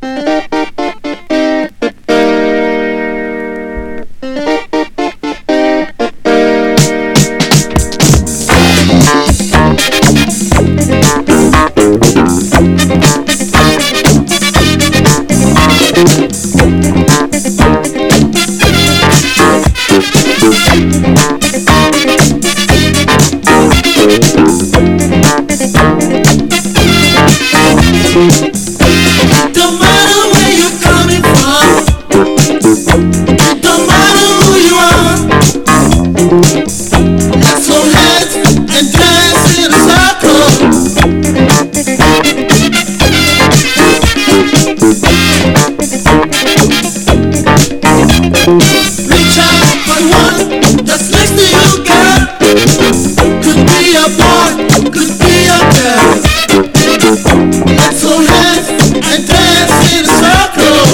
Don't matter where you're coming from, don't matter who you are. Let's hold hands and dance in a circle. Reach out for the one that's next to you, girl. Could be a boy, could be a girl. Let's hold hands and dance in a circle.